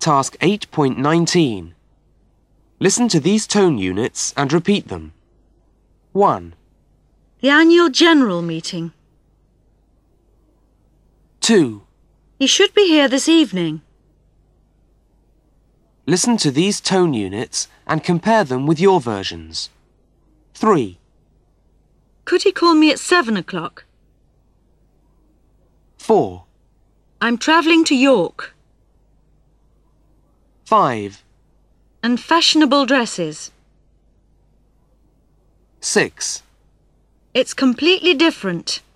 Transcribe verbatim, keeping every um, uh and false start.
Task eight point nineteen. Listen to these tone units and repeat them. one. The annual general meeting. two. He should be here this evening. Listen to these tone units and compare them with your versions. three. Could he call me at seven o'clock? four. I'm travelling to York. five. And fashionable dresses. six. It's completely different.